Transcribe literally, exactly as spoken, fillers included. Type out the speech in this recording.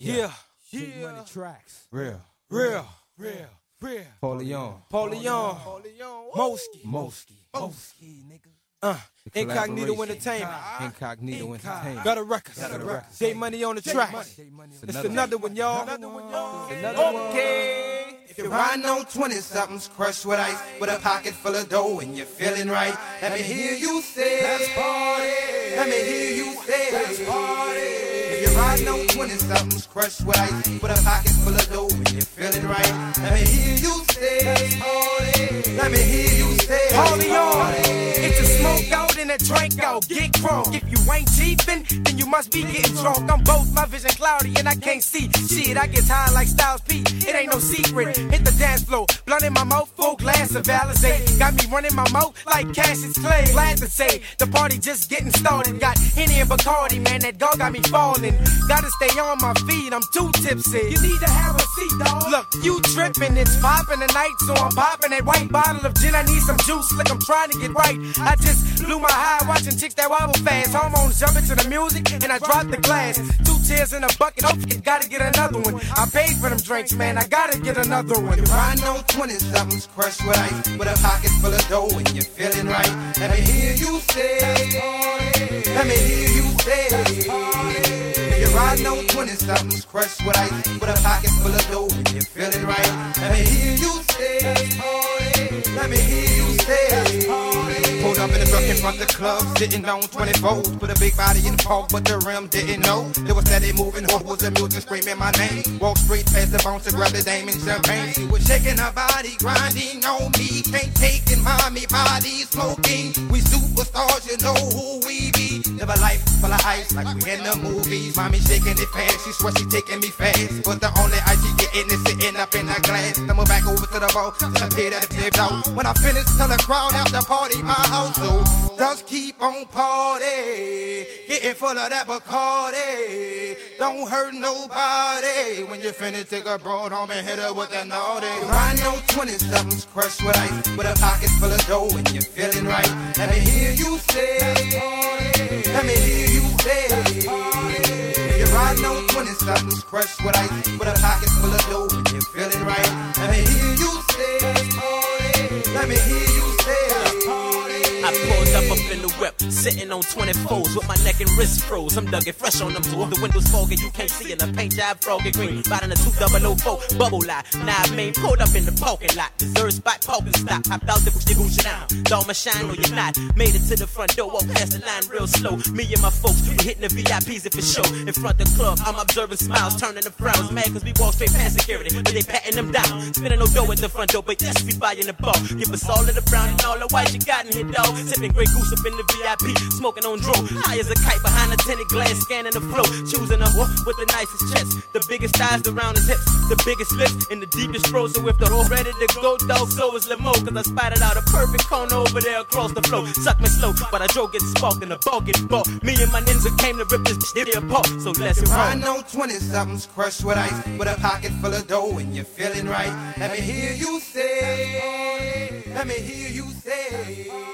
Yeah, Big yeah. Money Tracks. Real. Real, real, real. Paulion. Paulion, Moski, Moski. Moski, nigga. Uh, Incognito Collaboration. Entertainment. Incognito Entertainment. Got a record. Got a record. J Money on the track. It's another one, y'all. Okay. If you're riding on twenty-somethings, crushed with ice, with a pocket full of dough, and you're feeling right, let me hear you say, let's party. Let me hear you say, let's party. If you're riding on twenty-somethings, crushed with ice, with a pocket full of dough, and you're feeling right, let me hear you say, let's party. Let me hear you say, Hold let's on. party. It's a smoke out and a drink out. Get drunk. If you ain't cheapin', then you must be getting drunk. I'm both, my vision cloudy and I can't see. Shit, I get high like Styles P. It ain't no secret. Hit the dance floor, blunt in my mouth, full glass of Alizé. Got me running my mouth like Cassius Clay. Glad to say, the party just getting started. Got Henny and Bacardi, man, that dog got me falling. Gotta stay on my feet, I'm too tipsy. You need to have a seat, dog. Look, you trippin', it's poppin' tonight, so I'm poppin' that white bottle of gin. I need some juice, like I'm trying to get right. I just blew my high watching chicks that wobble fast. Hormones jumping to the music, and I dropped the glass. Two tears in a bucket, oh, gotta get another one. I paid for them drinks, man, I gotta get another one. You're riding on twenty-somethings, crushed with ice, with a pocket full of dough, and you're feeling right. Let me hear you say, let me hear you say, if you're riding on twenty-somethings, crushed with ice, with a pocket full of dough, and you're feeling right. Let me hear you say, let me hear you say. Pulled up in the truck in front of the club, sitting on twenty-fours. Put a big body in the park, but the rim didn't know. There was steady moving, who was the music screaming my name. Walk straight past the bouncer, grab the dame and champagne. She was shaking her body, grinding on me. Can't take it, mommy, body smoking. We superstars, you know who we be. Live a life full of ice, like we in the movies. Mommy shaking it fast, she swear she taking me fast. But the only ice she getting is sitting up in her glass. Then move back over to the bar, to the pit that it tipped out. When I finish, tell the crowd after party, my house, so just keep on party, getting full of that Bacardi. Don't hurt nobody. When you finish, take a broad home and hit her with that naughty. Riding on twenty-somethings, crushed with ice, with a pocket full of dough, and you're feeling right. Let me hear you say, let me hear you say. If you're riding on twenty-somethings, crushed with ice, with a pocket full of dough, and you're feeling right. Let me hear you say, let me hear you say. I pulled up up in the whip, sitting on twenty-fours with my neck and wrist froze. I'm Dougie fresh on them too. The windows foggy, you can't see, and the paint job froggy green. Riding a two double oh four bubble lot. Now I mean, pulled up in the parking lot. Dessert spot, parking stop. Hopped out the Gucci Gucci down. Dog my shine, no you're not. Made it to the front door, walk past the line real slow. Me and my folks, we hitting the V I Ps if it's show. In front of the club, I'm observing smiles, turning to frowns. Mad cause we walk straight past security, but they patting them down. Spinning no dough at the front door, but yes, we buying the bar. Give us all of the brown and all the white you got in here, dog. Sipping Grey Goose up in the V I P, smoking on dro. High as a kite behind a tinted glass, scanning the flow. Choosing a whore with the nicest chest, the biggest thighs around his hips, the biggest lips, and the deepest throat. So if the whole ready to go, dog, so is Limo. Cause I spotted out a perfect cone over there across the floor. Suck me slow, but I drove get sparked and the ball get bought. Me and my ninja came to rip this shit apart. So let's roll. Riding on twenty-somethings, crushed with ice, with a pocket full of dough, and you're feeling right. Let me hear you say, let me hear you say.